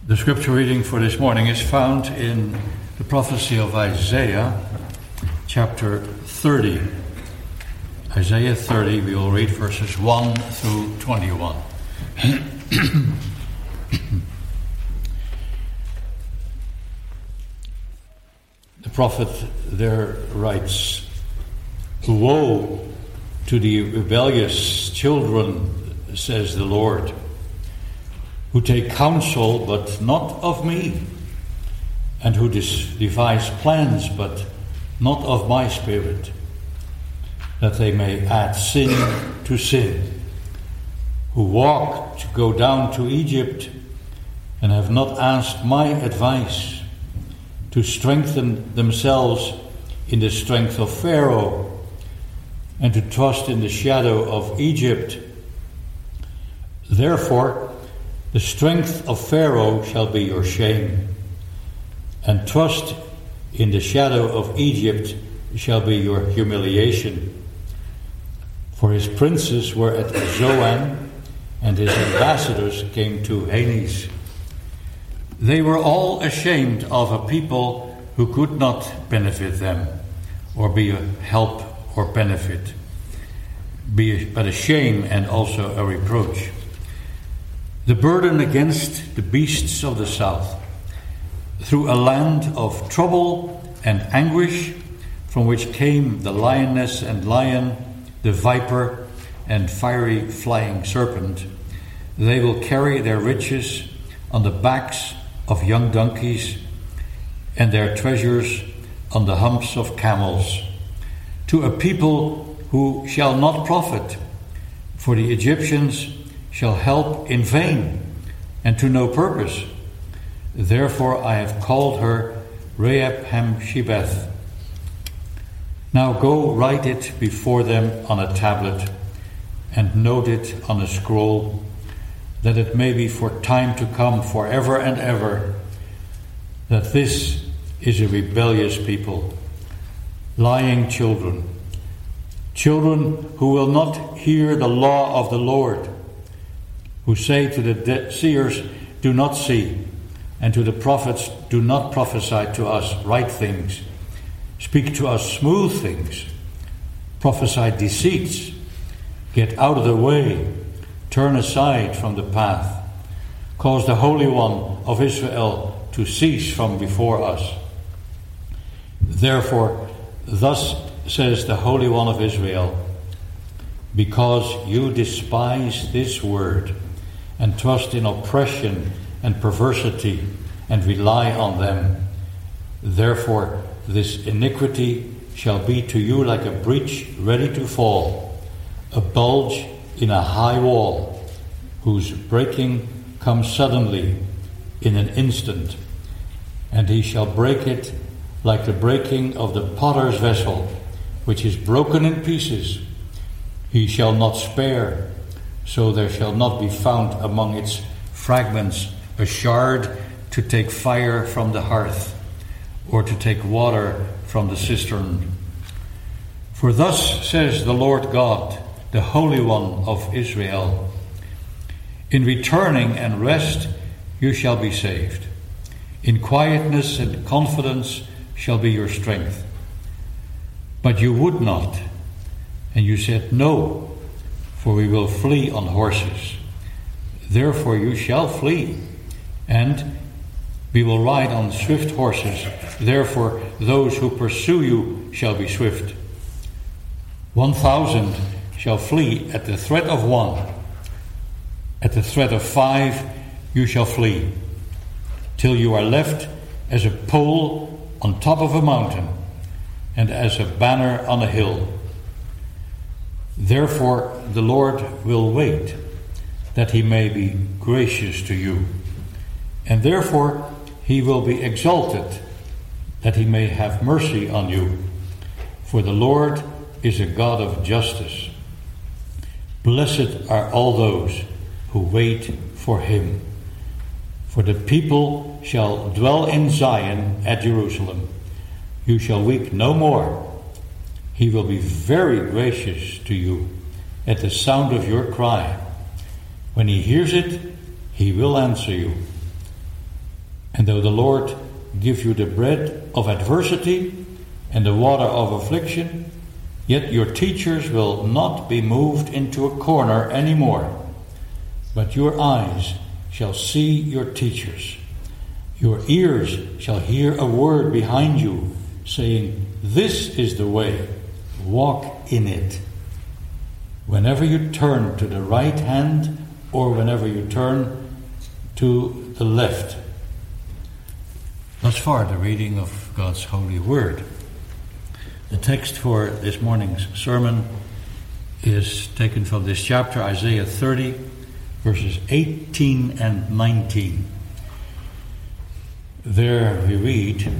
The scripture reading for this morning is found in the prophecy of Isaiah, chapter 30. Isaiah 30, we will read verses 1 through 21. The prophet there writes, "Woe to the rebellious children, says the Lord, who take counsel, but not of me, and who devise plans, but not of my spirit, that they may add sin to sin, who walk to go down to Egypt, and have not asked my advice, to strengthen themselves in the strength of Pharaoh, and to trust in the shadow of Egypt. Therefore, the strength of Pharaoh shall be your shame, and trust in the shadow of Egypt shall be your humiliation. For his princes were at Zoan, and his ambassadors came to Hanes. They were all ashamed of a people who could not benefit them, or be a help or benefit, but a shame and also a reproach. The burden against the beasts of the south, through a land of trouble and anguish, from which came the lioness and lion, the viper and fiery flying serpent. They will carry their riches on the backs of young donkeys, and their treasures on the humps of camels, to a people who shall not profit, for the Egyptians shall help in vain, and to no purpose. Therefore I have called her Rahab-Shebeth. Now go write it before them on a tablet, and note it on a scroll, that it may be for time to come, forever and ever, that this is a rebellious people, lying children who will not hear the law of the Lord, who say to the seers, do not see, and to the prophets, do not prophesy to us right things. Speak to us smooth things. Prophesy deceits. Get out of the way. Turn aside from the path. Cause the Holy One of Israel to cease from before us. Therefore, thus says the Holy One of Israel, because you despise this word, and trust in oppression and perversity, and rely on them. Therefore, this iniquity shall be to you like a breach ready to fall, a bulge in a high wall, whose breaking comes suddenly in an instant. And he shall break it like the breaking of the potter's vessel, which is broken in pieces. He shall not spare, so there shall not be found among its fragments a shard to take fire from the hearth, or to take water from the cistern. For thus says the Lord God, the Holy One of Israel, in returning and rest you shall be saved. In quietness and confidence shall be your strength. But you would not, and you said, no, for we will flee on horses. Therefore you shall flee, and we will ride on swift horses. Therefore those who pursue you shall be swift. 1,000 shall flee at the threat of one. At the threat of 5 you shall flee, till you are left as a pole on top of a mountain, and as a banner on a hill. Therefore the Lord will wait, that he may be gracious to you. And therefore he will be exalted, that he may have mercy on you. For the Lord is a God of justice. Blessed are all those who wait for him. For the people shall dwell in Zion at Jerusalem. You shall weep no more. He will be very gracious to you at the sound of your cry. When he hears it, he will answer you. And though the Lord give you the bread of adversity and the water of affliction, yet your teachers will not be moved into a corner anymore, but your eyes shall see your teachers. Your ears shall hear a word behind you, saying, "This is the way, walk in it." Whenever you turn to the right hand, or whenever you turn to the left. Thus far, the reading of God's holy word. The text for this morning's sermon is taken from this chapter, Isaiah 30, verses 18 and 19. There we read,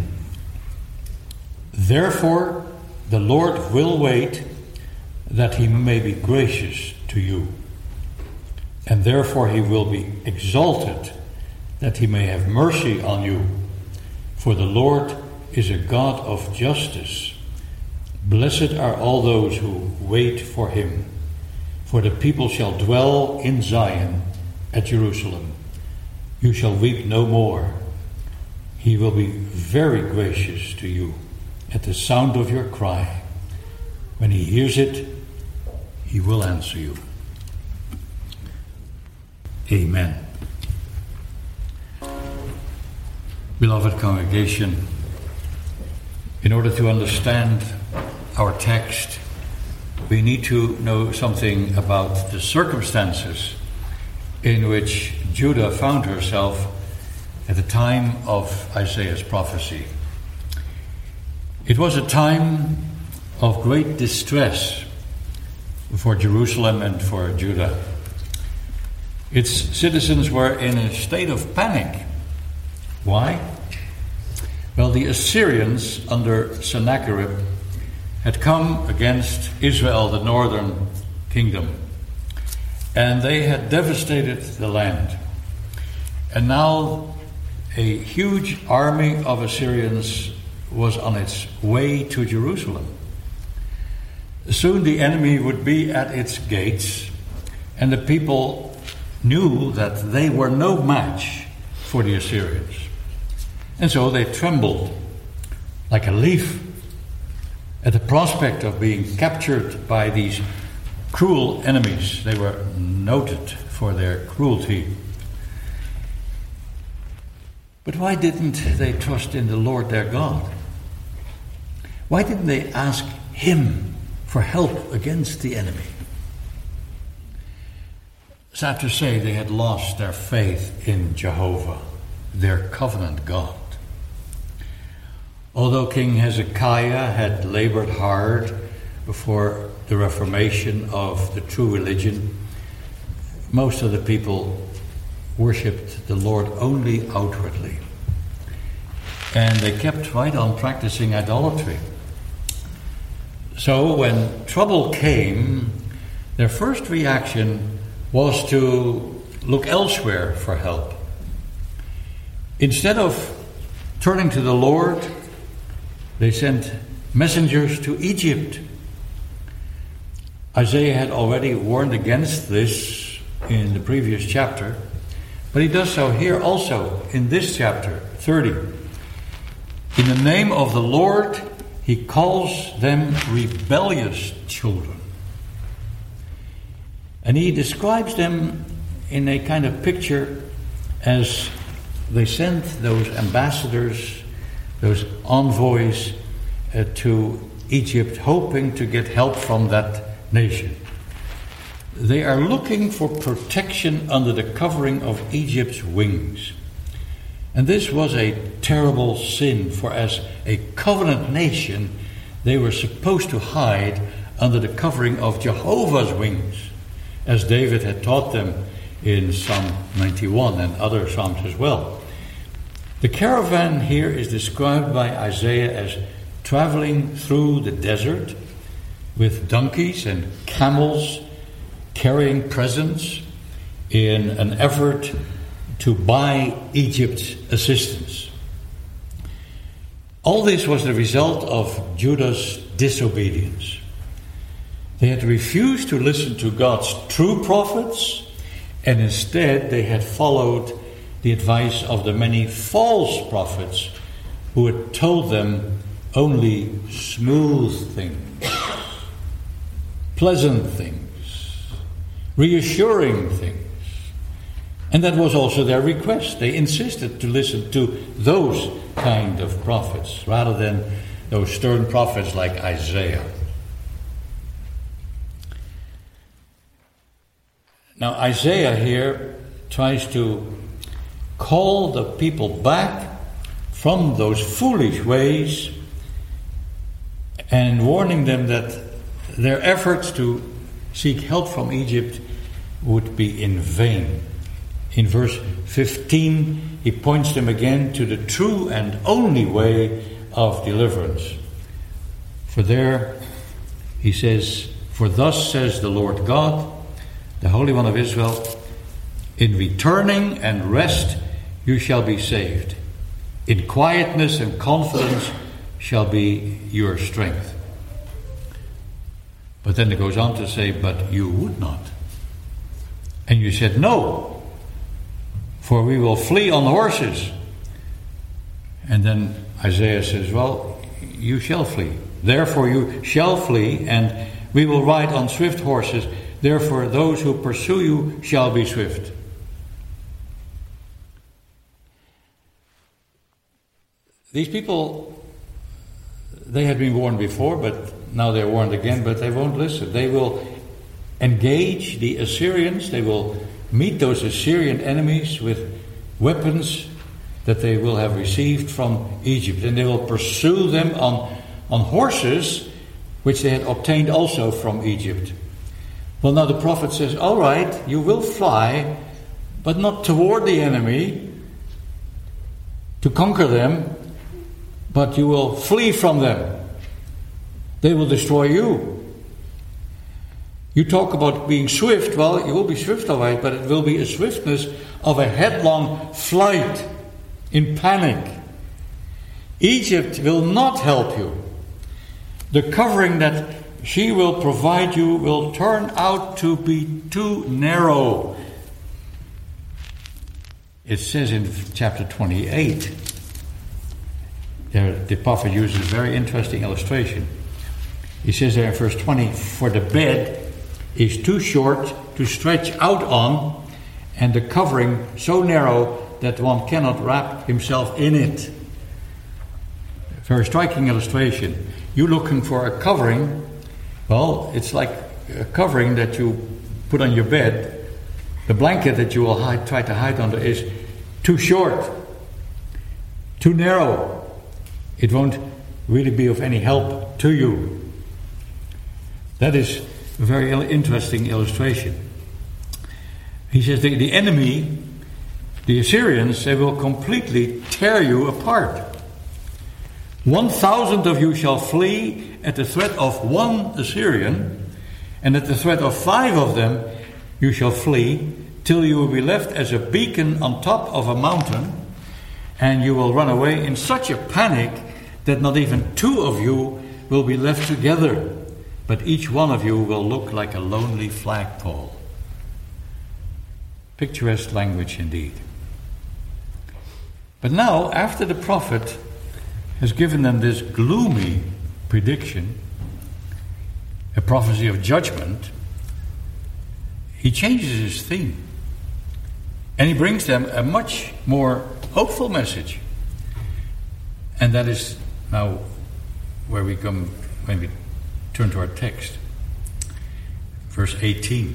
"Therefore the Lord will wait, that he may be gracious to you. And therefore he will be exalted, that he may have mercy on you. For the Lord is a God of justice. Blessed are all those who wait for him. For the people shall dwell in Zion at Jerusalem. You shall weep no more. He will be very gracious to you at the sound of your cry. When he hears it, he will answer you." Amen. Beloved congregation, in order to understand our text, we need to know something about the circumstances in which Judah found herself at the time of Isaiah's prophecy. It was a time of great distress for Jerusalem and for Judah. Its citizens were in a state of panic. Why? Well, the Assyrians under Sennacherib had come against Israel, the northern kingdom, and they had devastated the land. And now a huge army of Assyrians was on its way to Jerusalem. Soon the enemy would be at its gates, and the people knew that they were no match for the Assyrians. And so they trembled like a leaf at the prospect of being captured by these cruel enemies. They were noted for their cruelty. But why didn't they trust in the Lord their God? Why didn't they ask him for help against the enemy? Sad to say, they had lost their faith in Jehovah, their covenant God. Although King Hezekiah had labored hard for the reformation of the true religion, most of the people worshipped the Lord only outwardly. And they kept right on practicing idolatry. So when trouble came, their first reaction was to look elsewhere for help. Instead of turning to the Lord, they sent messengers to Egypt. Isaiah had already warned against this in the previous chapter, but he does so here also in this chapter 30. In the name of the Lord, he calls them rebellious children. And he describes them in a kind of picture as they sent those ambassadors, those envoys to Egypt, hoping to get help from that nation. They are looking for protection under the covering of Egypt's wings. And this was a terrible sin, for as a covenant nation, they were supposed to hide under the covering of Jehovah's wings, as David had taught them in Psalm 91 and other psalms as well. The caravan here is described by Isaiah as traveling through the desert with donkeys and camels, carrying presents in an effort to buy Egypt's assistance. All this was the result of Judah's disobedience. They had refused to listen to God's true prophets, and instead they had followed the advice of the many false prophets who had told them only smooth things, pleasant things, reassuring things. And that was also their request. They insisted to listen to those kind of prophets rather than those stern prophets like Isaiah. Now Isaiah here tries to call the people back from those foolish ways and warning them that their efforts to seek help from Egypt would be in vain. In verse 15, he points them again to the true and only way of deliverance. For there, he says, "For thus says the Lord God, the Holy One of Israel, in returning and rest you shall be saved. In quietness and confidence shall be your strength." But then it goes on to say, "But you would not. And you said, 'No, for we will flee on horses.'" And then Isaiah says, "Well, you shall flee. Therefore you shall flee, and we will ride on swift horses. Therefore those who pursue you shall be swift." These people, they had been warned before, but now they're warned again, but they won't listen. They will engage the Assyrians. They will meet those Assyrian enemies with weapons that they will have received from Egypt. And they will pursue them on horses, which they had obtained also from Egypt. Well, now the prophet says, all right, you will fly, but not toward the enemy to conquer them, but you will flee from them. They will destroy you. You talk about being swift. Well, you will be swift, all right, but it will be a swiftness of a headlong flight in panic. Egypt will not help you. The covering that she will provide you will turn out to be too narrow. It says in chapter 28, there the prophet uses a very interesting illustration. He says there in verse 20, "For the bed is too short to stretch out on, and the covering so narrow that one cannot wrap himself in it." Very striking illustration. You're looking for a covering. Well, it's like a covering that you put on your bed. The blanket that you will try to hide under is too short, too narrow. It won't really be of any help to you. That is a very interesting illustration. He says the enemy, the Assyrians, they will completely tear you apart. 1,000 of you shall flee at the threat of one Assyrian, and at the threat of 5 of them you shall flee, till you will be left as a beacon on top of a mountain, and you will run away in such a panic that not even 2 of you will be left together, but each one of you will look like a lonely flagpole. Picturesque language indeed. But now, after the prophet has given them this gloomy prediction, a prophecy of judgment, he changes his theme. And he brings them a much more hopeful message. And that is now where we come when we turn to our text. Verse 18.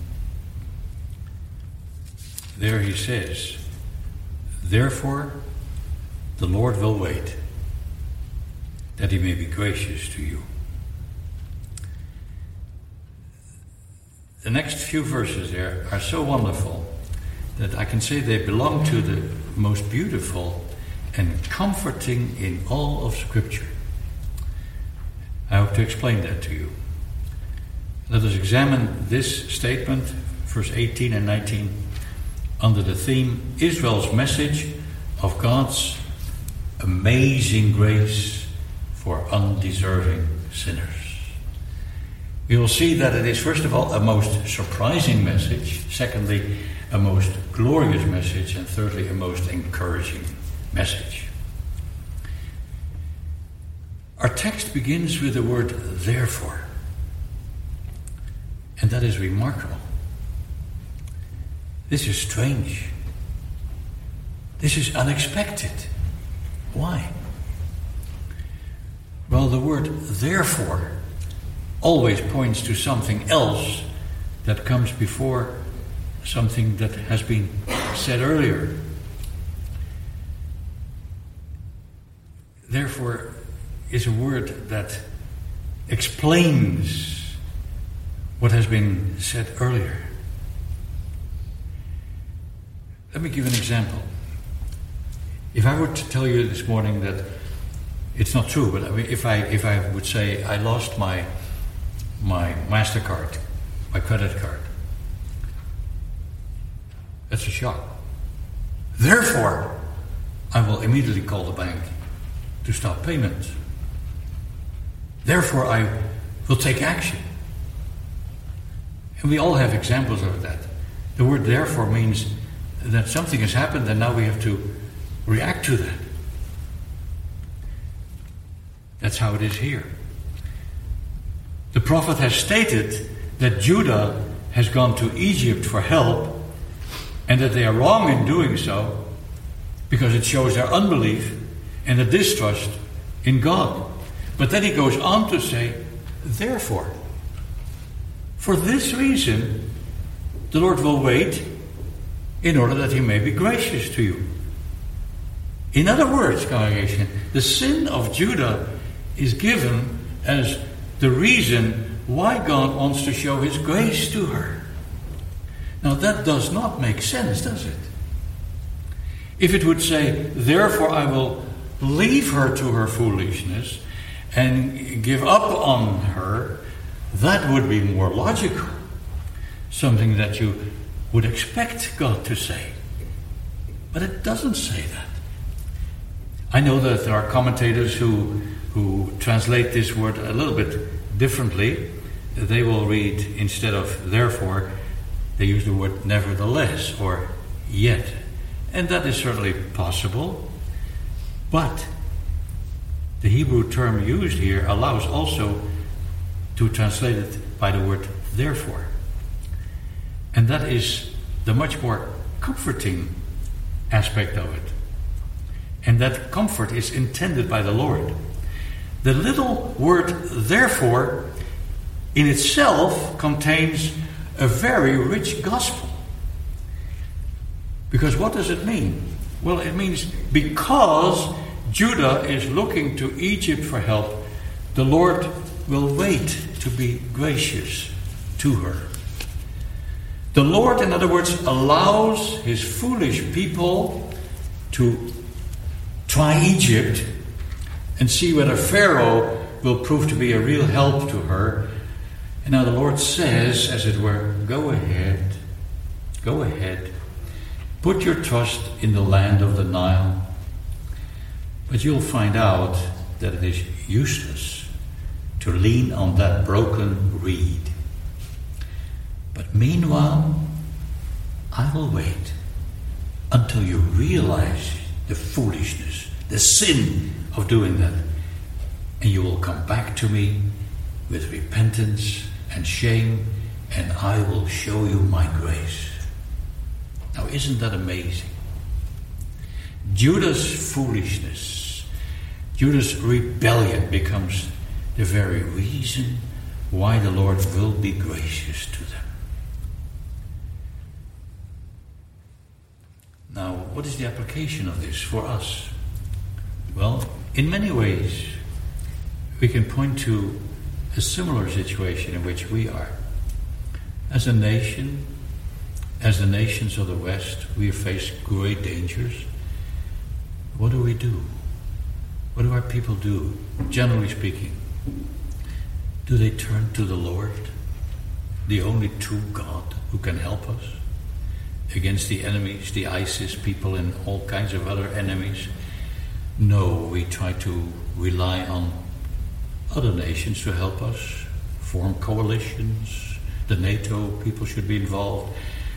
There he says, "Therefore the Lord will wait, that he may be gracious to you." The next few verses there are so wonderful that I can say they belong to the most beautiful and comforting in all of Scripture. I hope to explain that to you. Let us examine this statement, verse 18 and 19, under the theme, Israel's message of God's amazing grace for undeserving sinners. We will see that it is, first of all, a most surprising message. Secondly, a most glorious message, and thirdly, a most encouraging message. Our text begins with the word therefore, and that is remarkable. This is strange. This is unexpected. Why? Well, the word therefore always points to something else that comes before something that has been said earlier. Therefore is a word that explains what has been said earlier. Let me give an example. If I were to tell you this morning that it's not true, but I mean, if I would say I lost my MasterCard, my credit card, that's a shock. Therefore, I will immediately call the bank to stop payments. Therefore, I will take action. And we all have examples of that. The word therefore means that something has happened and now we have to react to that. That's how it is here. The prophet has stated that Judah has gone to Egypt for help and that they are wrong in doing so because it shows their unbelief and a distrust in God. But then he goes on to say, therefore, for this reason, the Lord will wait in order that he may be gracious to you. In other words, congregation, the sin of Judah is given as the reason why God wants to show his grace to her. Now that does not make sense, does it? If it would say, therefore I will leave her to her foolishness and give up on her, that would be more logical. Something that you would expect God to say. But it doesn't say that. I know that there are commentators who translate this word a little bit differently. They will read, instead of therefore, they use the word nevertheless or yet. And that is certainly possible. But the Hebrew term used here allows also to translate it by the word therefore. And that is the much more comforting aspect of it. And that comfort is intended by the Lord. The little word therefore in itself contains a very rich gospel. Because what does it mean? Well, it means because Judah is looking to Egypt for help, the Lord will wait to be gracious to her. The Lord, in other words, allows his foolish people to try Egypt and see whether Pharaoh will prove to be a real help to her. And now the Lord says, as it were, go ahead, put your trust in the land of the Nile. But you'll find out that it is useless to lean on that broken reed. But meanwhile, I will wait until you realize the foolishness, the sin of doing that. And you will come back to me with repentance and shame, and I will show you my grace. Now, isn't that amazing? Judah's foolishness, Judah's rebellion becomes the very reason why the Lord will be gracious to them. Now, what is the application of this for us? Well, in many ways, we can point to a similar situation in which we are. As a nation, as the nations of the West, we face great dangers. What do we do? What do our people do, generally speaking? Do they turn to the Lord, the only true God who can help us against the enemies, the ISIS people and all kinds of other enemies? No, we try to rely on other nations to help us, form coalitions. The NATO people should be involved.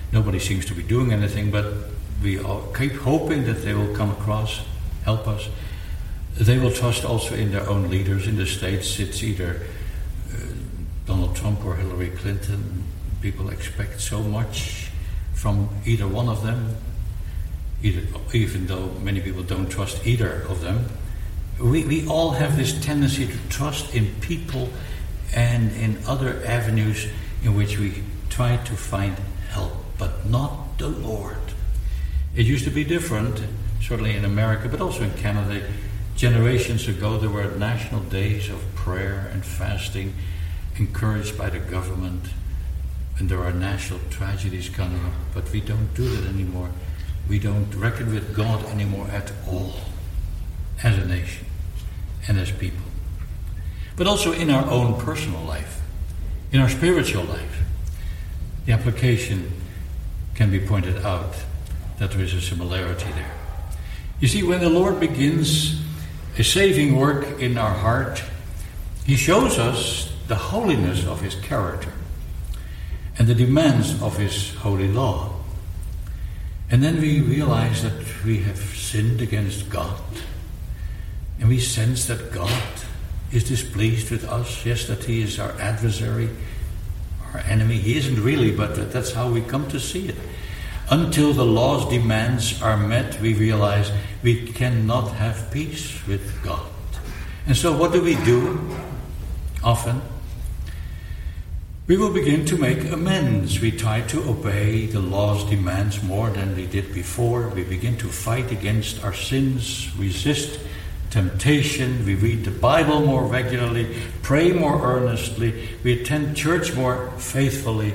Nobody seems to be doing anything, but we all keep hoping that they will come across, help us. They will trust also in their own leaders. In the States, it's either Donald Trump or Hillary Clinton. People expect so much from either one of them, even though many people don't trust either of them. We all have this tendency to trust in people and in other avenues in which we try to find help, but not the Lord. It used to be different, certainly in America, but also in Canada. Generations ago, there were national days of prayer and fasting, encouraged by the government, and there are national tragedies coming up, but we don't do that anymore. We don't reckon with God anymore at all, as a nation and as people. But also in our own personal life, in our spiritual life, the application can be pointed out that there is a similarity there. You see, when the Lord begins a saving work in our heart, He shows us the holiness of His character and the demands of His holy law. And then we realize that we have sinned against God, and we sense that God is displeased with us. Yes, that He is our adversary, our enemy. He isn't really, but that's how we come to see it. Until the law's demands are met, we realize we cannot have peace with God. And so what do? Often, we will begin to make amends. We try to obey the law's demands more than we did before. We begin to fight against our sins, resist temptation. We read the Bible more regularly, pray more earnestly. We attend church more faithfully.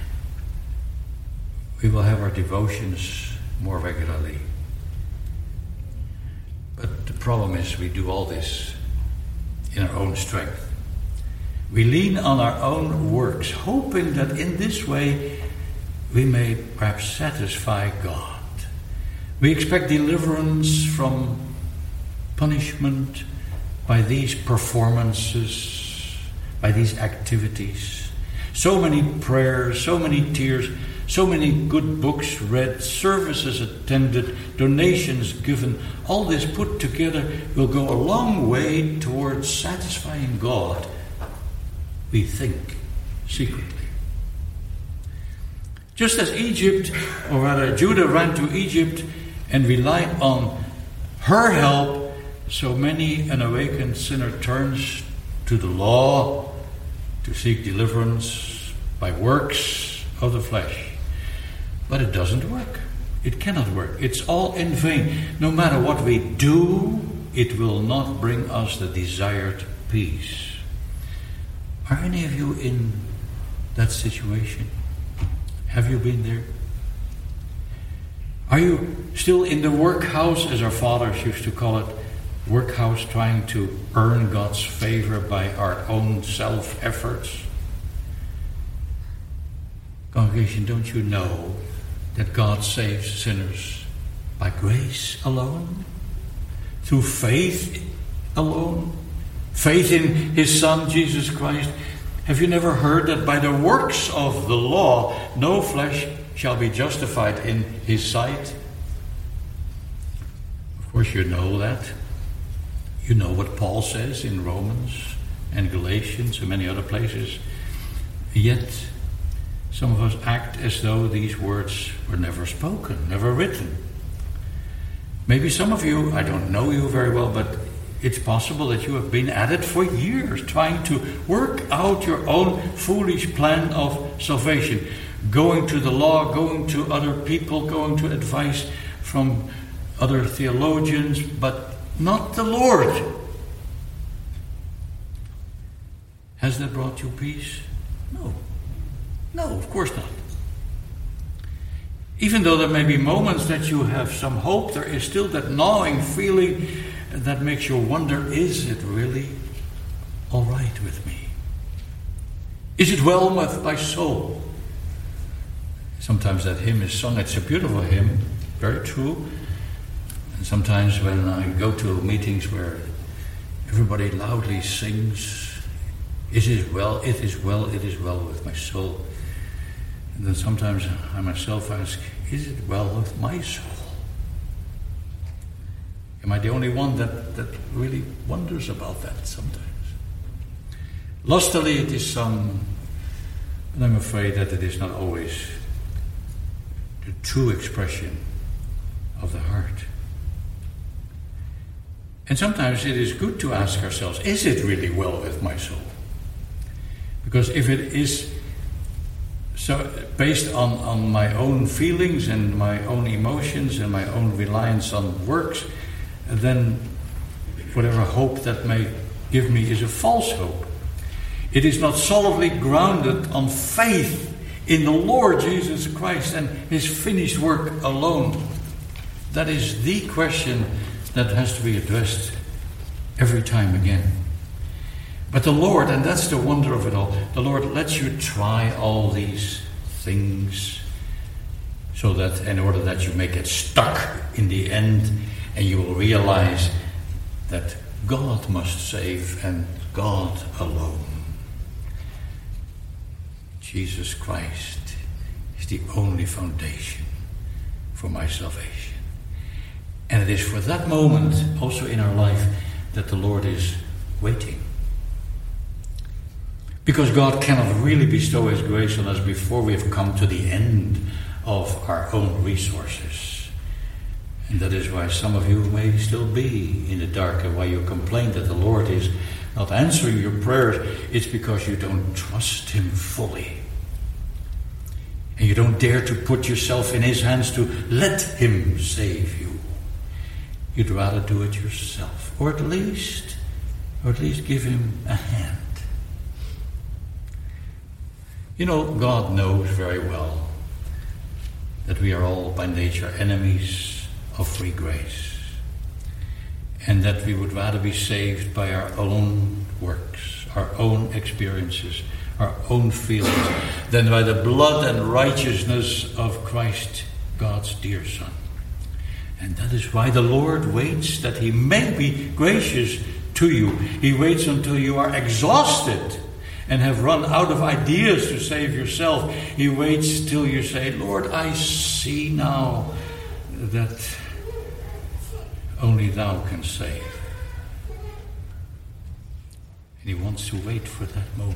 We will have our devotions more regularly. But the problem is we do all this in our own strength. We lean on our own works, hoping that in this way we may perhaps satisfy God. We expect deliverance from punishment by these performances, by these activities. So many prayers, so many tears, so many good books read, services attended, donations given. All this put together will go a long way towards satisfying God, we think, secretly. Just as Egypt, or rather Judah, ran to Egypt and relied on her help, so many an awakened sinner turns to the law to seek deliverance by works of the flesh. But it doesn't work. It cannot work. It's all in vain. No matter what we do, it will not bring us the desired peace. Are any of you in that situation? Have you been there? Are you still in the workhouse, as our fathers used to call it, workhouse, trying to earn God's favor by our own self-efforts? Congregation, don't you know that God saves sinners by grace alone? Through faith alone? Faith in His Son, Jesus Christ. Have you never heard that by the works of the law, no flesh shall be justified in His sight? Of course you know that. You know what Paul says in Romans and Galatians and many other places. Yet, some of us act as though these words were never spoken, never written. Maybe some of you, I don't know you very well, but it's possible that you have been at it for years, trying to work out your own foolish plan of salvation. Going to the law, going to other people, going to advice from other theologians, but not the Lord. Has that brought you peace? No. No, of course not. Even though there may be moments that you have some hope, there is still that gnawing feeling that makes you wonder, is it really all right with me? Is it well with my soul? Sometimes that hymn is sung. It's a beautiful hymn, very true. And sometimes when I go to meetings where everybody loudly sings, it is well with my soul. And then sometimes I myself ask, is it well with my soul? Am I the only one that really wonders about that sometimes? Lustily it is some, and I'm afraid that it is not always the true expression of the heart. And sometimes it is good to ask ourselves, is it really well with my soul? Because if it is so based on my own feelings and my own emotions and my own reliance on works, then whatever hope that may give me is a false hope. It is not solidly grounded on faith in the Lord Jesus Christ and his finished work alone. That is the question that has to be addressed every time again. But the Lord, and that's the wonder of it all, the Lord lets you try all these things so that in order that you may get stuck in the end and you will realize that God must save and God alone. Jesus Christ is the only foundation for my salvation. And it is for that moment also in our life that the Lord is waiting. Because God cannot really bestow his grace on us before we have come to the end of our own resources. And that is why some of you may still be in the dark and why you complain that the Lord is not answering your prayers. It's because you don't trust him fully. And you don't dare to put yourself in his hands to let him save you. You'd rather do it yourself. Or at least give him a hand. You know, God knows very well that we are all by nature enemies of free grace. And that we would rather be saved by our own works, our own experiences, our own feelings, than by the blood and righteousness of Christ, God's dear Son. And that is why the Lord waits, that he may be gracious to you. He waits until you are exhausted and have run out of ideas to save yourself. He waits till you say, Lord, I see now that only thou can save. And he wants to wait for that moment.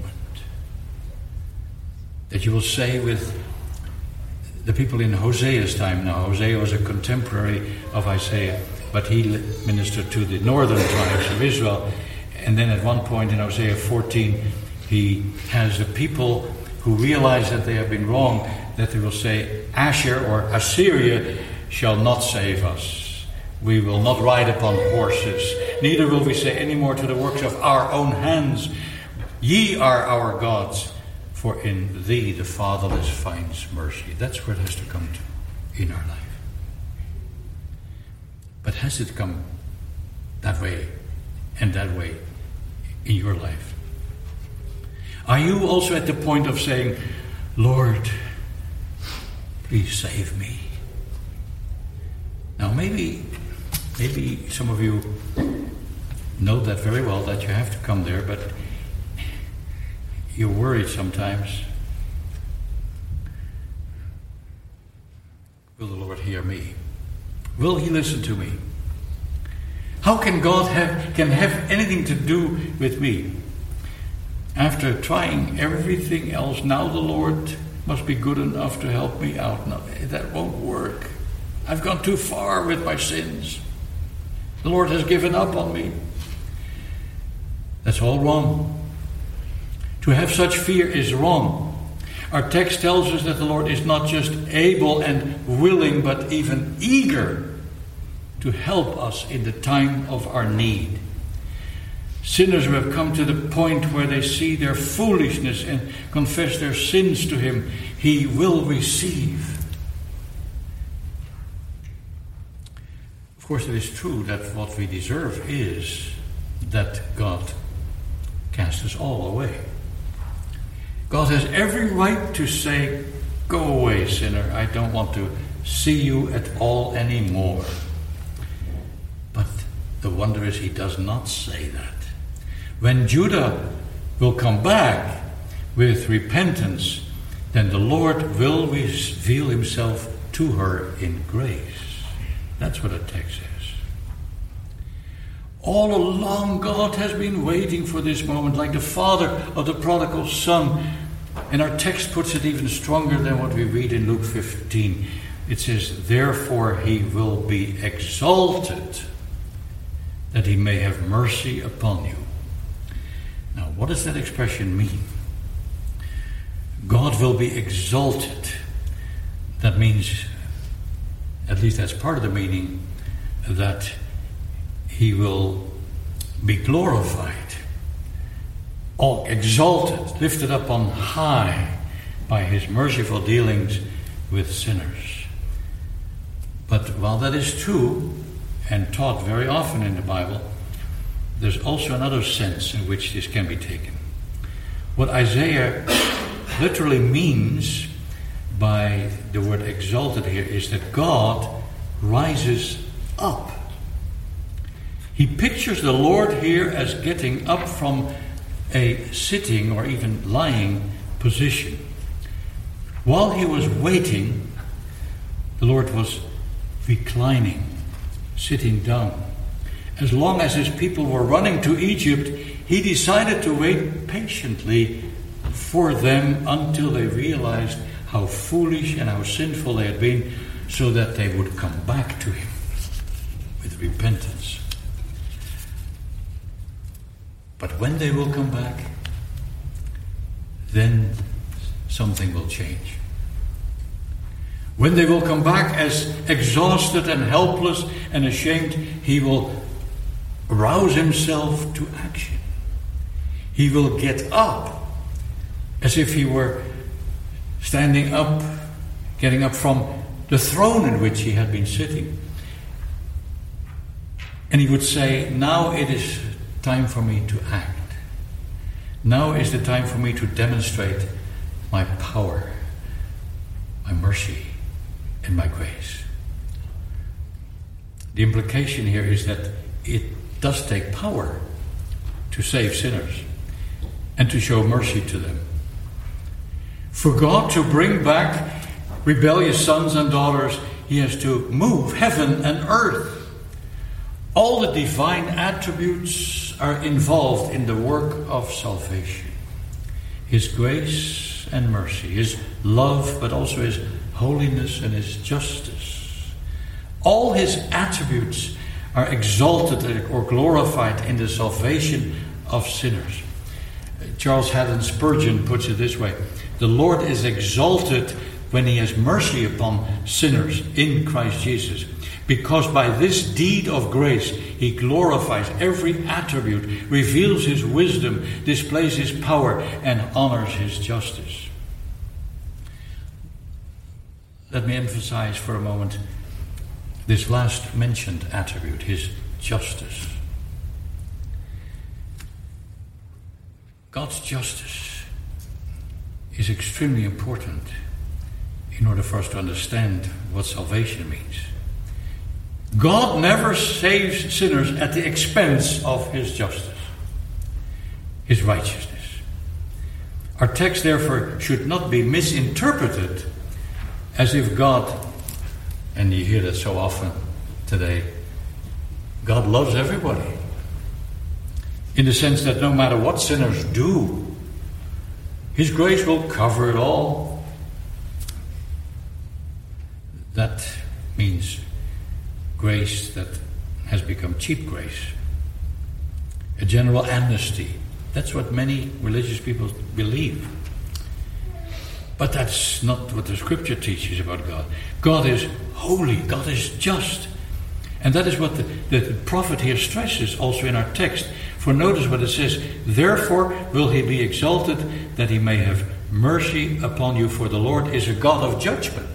That you will say with the people in Hosea's time now. Hosea was a contemporary of Isaiah, but he ministered to the northern tribes of Israel. And then at one point in Hosea 14, he has the people who realize that they have been wrong, that they will say, Asher or Assyria shall not save us. We will not ride upon horses. Neither will we say any more to the works of our own hands, ye are our gods. For in thee the fatherless finds mercy. That's where it has to come to in our life. But has it come that way and that way in your life? Are you also at the point of saying, Lord, please save me? Now maybe some of you know that very well, that you have to come there, but you're worried sometimes. Will the Lord hear me? Will he listen to me? How can God have anything to do with me? After trying everything else, now the Lord must be good enough to help me out. No, that won't work. I've gone too far with my sins. The Lord has given up on me. That's all wrong. To have such fear is wrong. Our text tells us that the Lord is not just able and willing, but even eager to help us in the time of our need. Sinners who have come to the point where they see their foolishness and confess their sins to him, he will receive. Of course, it is true that what we deserve is that God cast us all away. God has every right to say, go away, sinner. I don't want to see you at all anymore. But the wonder is he does not say that. When Judah will come back with repentance, then the Lord will reveal himself to her in grace. That's what the text says. All along, God has been waiting for this moment, like the father of the prodigal son. And our text puts it even stronger than what we read in Luke 15. It says, therefore he will be exalted, that he may have mercy upon you. Now, what does that expression mean? God will be exalted. That means, at least that's part of the meaning, that he will be glorified, exalted, lifted up on high by his merciful dealings with sinners. But while that is true and taught very often in the Bible, there's also another sense in which this can be taken. What Isaiah literally means by the word exalted here is that God rises up. He pictures the Lord here as getting up from a sitting or even lying position. While he was waiting, the Lord was reclining, sitting down. As long as his people were running to Egypt, he decided to wait patiently for them until they realized how foolish and how sinful they had been, so that they would come back to him with repentance. But when they will come back, then something will change. When they will come back as exhausted and helpless and ashamed, he will rouse himself to action. He will get up as if he were standing up, getting up from the throne in which he had been sitting. And he would say, now it is time for me to act. Now is the time for me to demonstrate my power, my mercy, and my grace. The implication here is that it does take power to save sinners and to show mercy to them. For God to bring back rebellious sons and daughters, he has to move heaven and earth. All the divine attributes are involved in the work of salvation. His grace and mercy, his love, but also his holiness and his justice. All his attributes are exalted or glorified in the salvation of sinners. Charles Haddon Spurgeon puts it this way: the Lord is exalted when he has mercy upon sinners in Christ Jesus, because by this deed of grace he glorifies every attribute, reveals his wisdom, displays his power, and honors his justice. Let me emphasize for a moment this last mentioned attribute, his justice. God's justice is extremely important in order for us to understand what salvation means. God never saves sinners at the expense of his justice, his righteousness. Our text, therefore, should not be misinterpreted as if God, and you hear that so often today, God loves everybody, in the sense that no matter what sinners do, his grace will cover it all. That means grace that has become cheap grace, a general amnesty. That's what many religious people believe. But that's not what the scripture teaches about God. God is holy, God is just. And that is what the prophet here stresses also in our text. For notice what it says: therefore will he be exalted, that he may have mercy upon you, for the Lord is a God of judgment.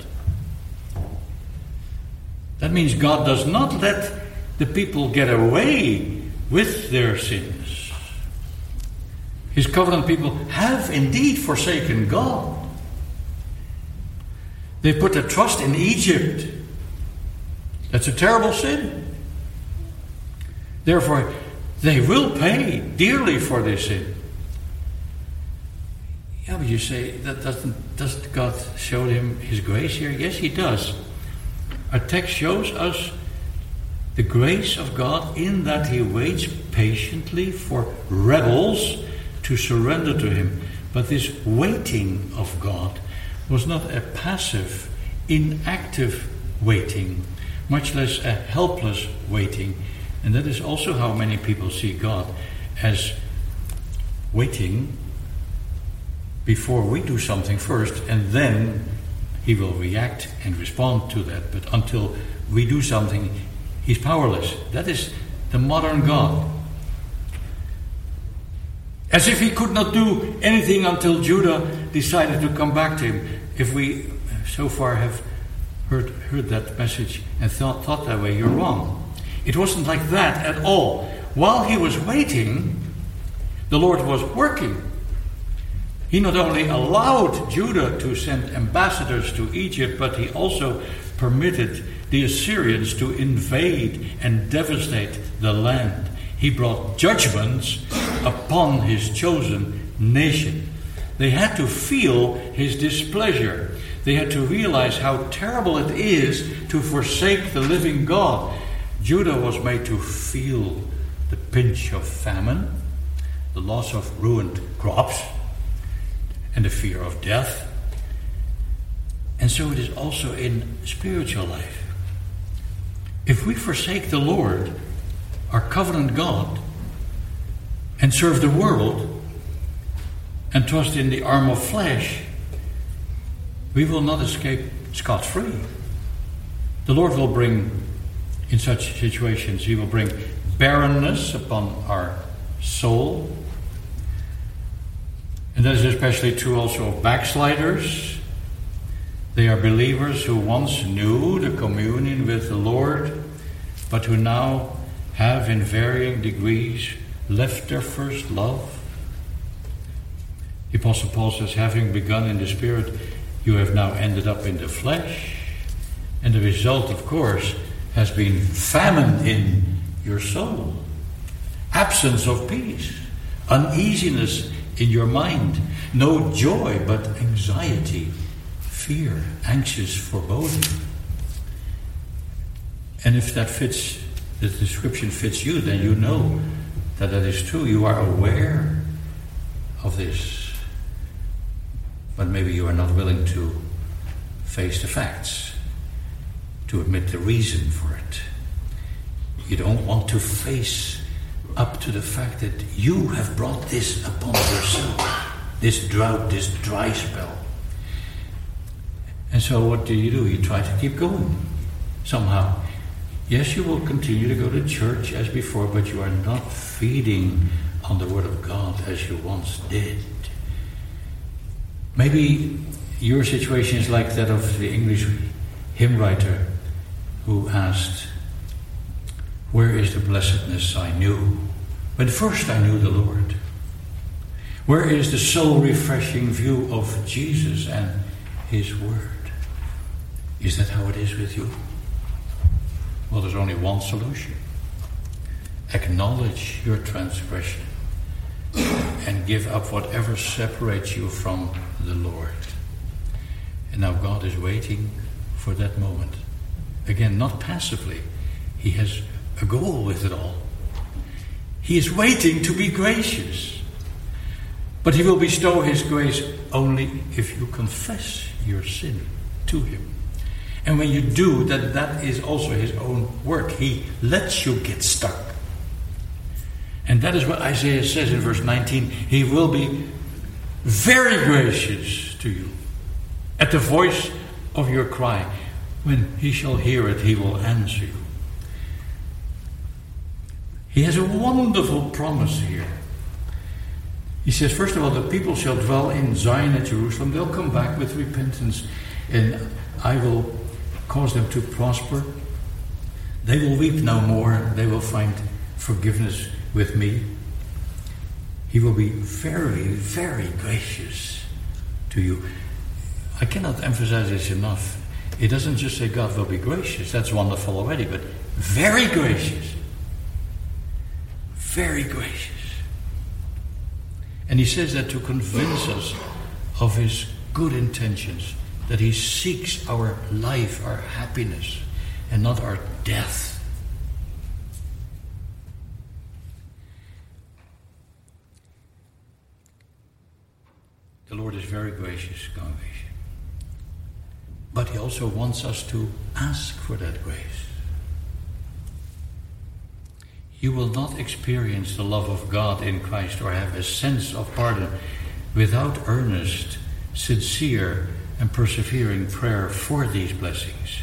That means God does not let the people get away with their sins. His covenant people have indeed forsaken God. They put their trust in Egypt. That's a terrible sin. Therefore, they will pay dearly for their sin. Yeah, but you say, doesn't God show him his grace here? Yes, he does. Our text shows us the grace of God in that he waits patiently for rebels to surrender to him. But this waiting of God was not a passive, inactive waiting, much less a helpless waiting. And that is also how many people see God, as waiting before we do something first, and then he will react and respond to that. But until we do something, he's powerless. That is the modern God. As if he could not do anything until Judah decided to come back to him. If we so far have heard that message and thought that way, you're wrong. It wasn't like that at all. While he was waiting, the Lord was working. He not only allowed Judah to send ambassadors to Egypt, but he also permitted the Assyrians to invade and devastate the land. He brought judgments upon his chosen nation. They had to feel his displeasure. They had to realize how terrible it is to forsake the living God. Judah was made to feel the pinch of famine, the loss of ruined crops, and the fear of death. And so it is also in spiritual life. If we forsake the Lord, our covenant God, and serve the world, and trust in the arm of flesh, we will not escape scot-free. The Lord will bring, in such situations, he will bring barrenness upon our soul. And that is especially true also of backsliders. They are believers who once knew the communion with the Lord, but who now have in varying degrees left their first love. The Apostle Paul says, having begun in the Spirit, you have now ended up in the flesh. And the result, of course, has been famine in your soul, absence of peace, uneasiness in your mind, no joy but anxiety, fear, anxious foreboding. And if that fits, the description fits you, then you know that is true. You are aware of this, but maybe you are not willing to face the facts, to admit the reason for it. You don't want to face up to the fact that you have brought this upon yourself, this drought, this dry spell. And so what do? You try to keep going somehow. Yes, you will continue to go to church as before, but you are not feeding on the Word of God as you once did. Maybe your situation is like that of the English hymn writer who asked, where is the blessedness I knew when first I knew the Lord? Where is the soul-refreshing view of Jesus and His Word? Is that how it is with you? Well, there's only one solution. Acknowledge your transgression and give up whatever separates you from the Lord. And now God is waiting for that moment. Again, not passively. He has a goal with it all. He is waiting to be gracious. But He will bestow His grace only if you confess your sin to Him. And when you do, that is also His own work. He lets you get stuck. And that is what Isaiah says in verse 19. He will be very gracious to you. At the voice of your cry, when He shall hear it, He will answer you. He has a wonderful promise here. He says, first of all, the people shall dwell in Zion at Jerusalem. They'll come back with repentance, and I will cause them to prosper. They will weep no more. They will find forgiveness with me. He will be very, very gracious to you. I cannot emphasize this enough. It doesn't just say God will be gracious. That's wonderful already, but very gracious. Very gracious. And He says that to convince us of his good intentions, that he seeks our life, our happiness, and not our death. The Lord is very gracious, congregation. But he also wants us to ask for that grace. You will not experience the love of God in Christ or have a sense of pardon without earnest, sincere, and persevering prayer for these blessings.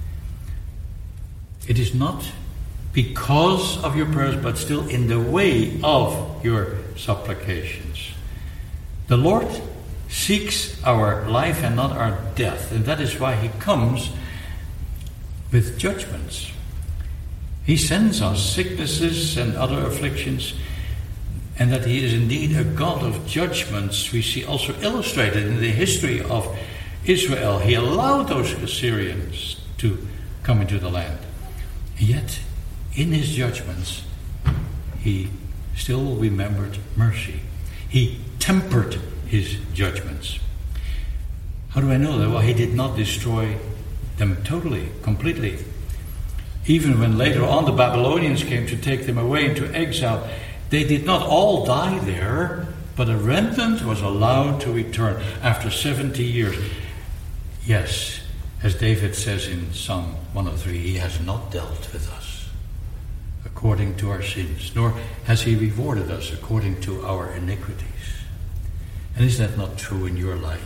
It is not because of your prayers, but still in the way of your supplications. The Lord seeks our life and not our death, and that is why he comes with judgments. He sends us sicknesses and other afflictions, and that he is indeed a God of judgments we see also illustrated in the history of Israel. He allowed those Assyrians to come into the land. Yet, in his judgments, he still remembered mercy. He tempered his judgments. How do I know that? Well, he did not destroy them totally, completely. Even when later on the Babylonians came to take them away into exile, they did not all die there, but a remnant was allowed to return after 70 years. Yes, as David says in Psalm 103, he has not dealt with us according to our sins, nor has he rewarded us according to our iniquities. And is that not true in your life?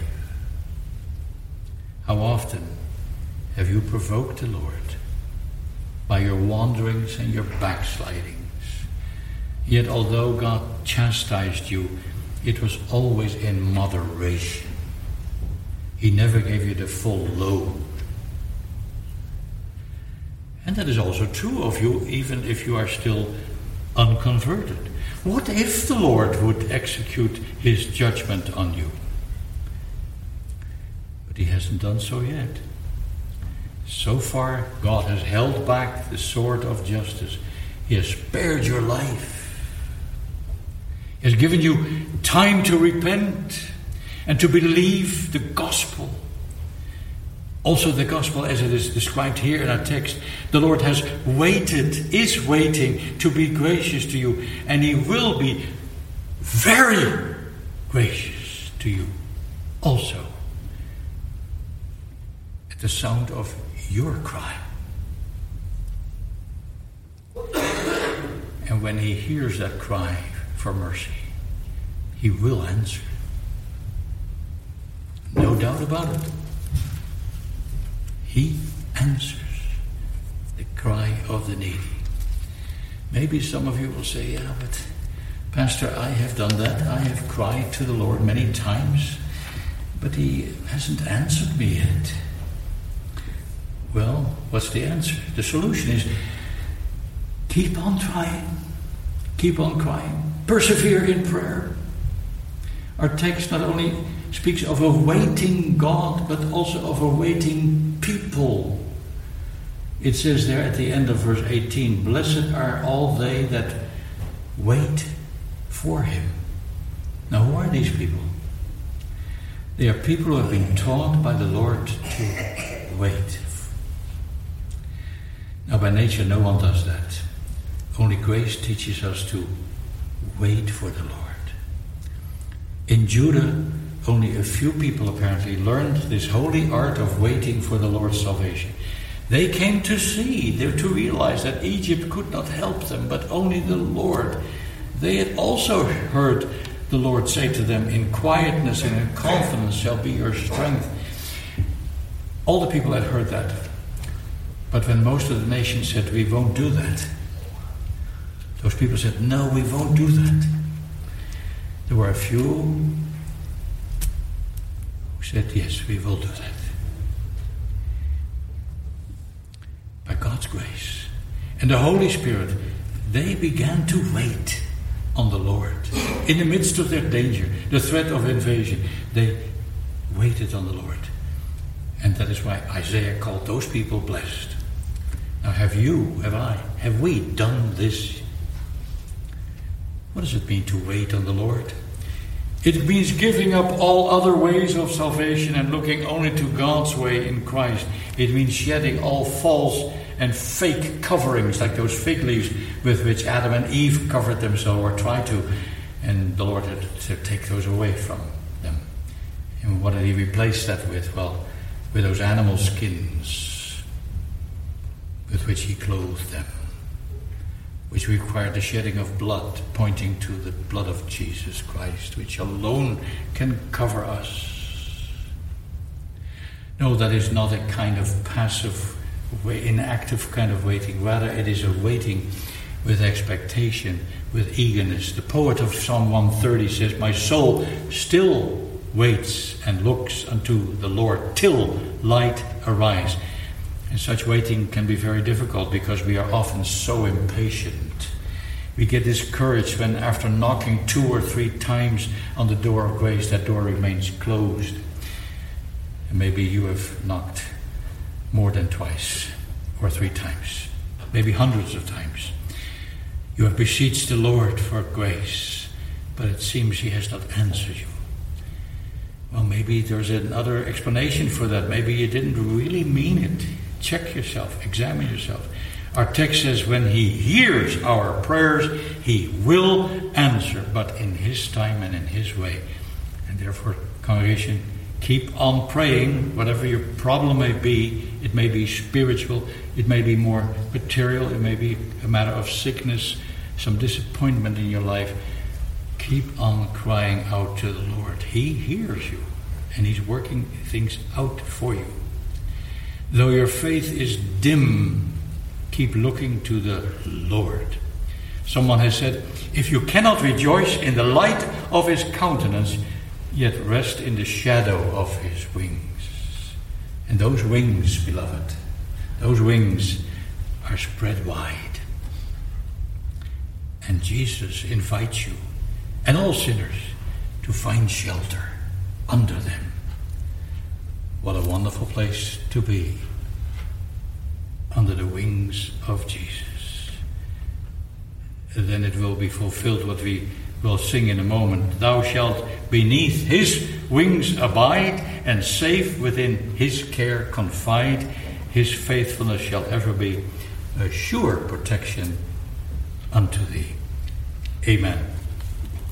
How often have you provoked the Lord by your wanderings and your backslidings? Yet although God chastised you, it was always in moderation. He never gave you the full load. And that is also true of you, even if you are still unconverted. What if the Lord would execute his judgment on you? But he hasn't done so yet. So far, God has held back the sword of justice. He has spared your life. He has given you time to repent and to believe the gospel. Also the gospel as it is described here in our text. The Lord is waiting to be gracious to you, and he will be very gracious to you also at the sound of your cry. And when he hears that cry for mercy, he will answer. No doubt about it. He answers the cry of the needy. Maybe some of you will say, yeah, but Pastor, I have done that. I have cried to the Lord many times, but he hasn't answered me yet. Well, what's the answer? The solution is keep on trying. Keep on crying. Persevere in prayer. Our text not only speaks of a waiting God, but also of a waiting people. It says there at the end of verse 18, blessed are all they that wait for him. Now, who are these people? They are people who have been taught by the Lord to wait. Now, by nature, no one does that. Only grace teaches us to wait for the Lord. In Judah, only a few people apparently learned this holy art of waiting for the Lord's salvation. They came to see, to realize that Egypt could not help them, but only the Lord. They had also heard the Lord say to them, in quietness and in confidence shall be your strength. All the people had heard that. But when most of the nation said, we won't do that, those people said, no, we won't do that. There were a few who said, yes, we will do that. By God's grace and the Holy Spirit, they began to wait on the Lord. In the midst of their danger, the threat of invasion, they waited on the Lord. And that is why Isaiah called those people blessed. Now have we done this? What does it mean to wait on the Lord? It means giving up all other ways of salvation and looking only to God's way in Christ. It means shedding all false and fake coverings, like those fig leaves with which Adam and Eve covered themselves, or tried to, and the Lord had to take those away from them. And what did he replace that with? Well, with those animal skins with which he clothed them, which required the shedding of blood, pointing to the blood of Jesus Christ, which alone can cover us. No, that is not a kind of passive, inactive kind of waiting. Rather, it is a waiting with expectation, with eagerness. The poet of Psalm 130 says, "My soul still waits and looks unto the Lord till light arise." And such waiting can be very difficult because we are often so impatient. We get discouraged when, after knocking 2 or 3 times on the door of grace, that door remains closed. And maybe you have knocked more than twice or 3 times, maybe hundreds of times. You have beseeched the Lord for grace, but it seems he has not answered you. Well, maybe there's another explanation for that. Maybe you didn't really mean it. Check yourself, examine yourself. Our text says when he hears our prayers, he will answer, but in his time and in his way. And therefore, congregation, keep on praying, whatever your problem may be. It may be spiritual, it may be more material, it may be a matter of sickness, some disappointment in your life. Keep on crying out to the Lord. He hears you, and he's working things out for you. Though your faith is dim, keep looking to the Lord. Someone has said, if you cannot rejoice in the light of his countenance, yet rest in the shadow of his wings. And those wings, beloved, those wings are spread wide. And Jesus invites you and all sinners to find shelter under them. What a wonderful place to be, under the wings of Jesus. And then it will be fulfilled what we will sing in a moment. Thou shalt beneath his wings abide, and safe within his care confide. His faithfulness shall ever be a sure protection unto thee. Amen.